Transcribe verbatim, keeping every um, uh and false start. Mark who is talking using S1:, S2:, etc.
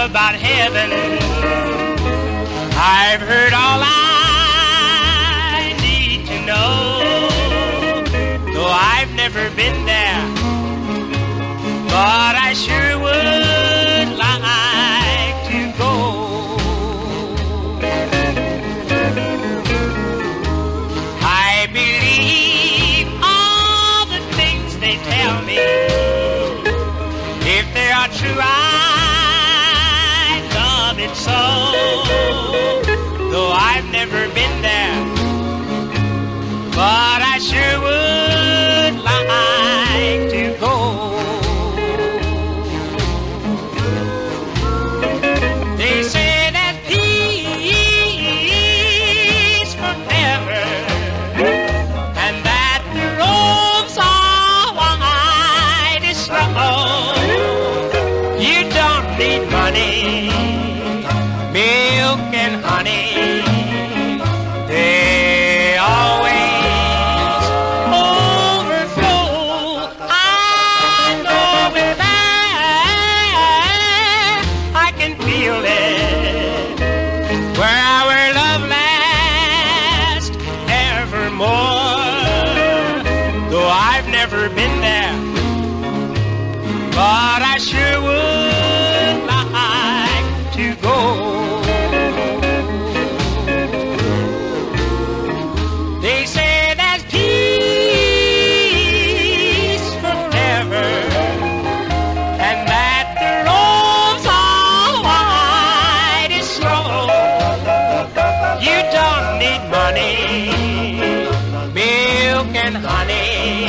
S1: about heaven. I've heard all I need to know, though I've never been there, but I sure would like to go. I believe all the things they tell me. If they are true, I love it so. Though I've never been there, but I sure would like to go. They say that peace forever, and that the roads are wide as snow. You don't need money, milk and honey. They always overflow. I know it there, I can feel it, where our love lasts evermore. Though I've never been there, but I sure would like to go. They say there's peace forever, and that the roads are wide as snow. You don't need money, milk and honey.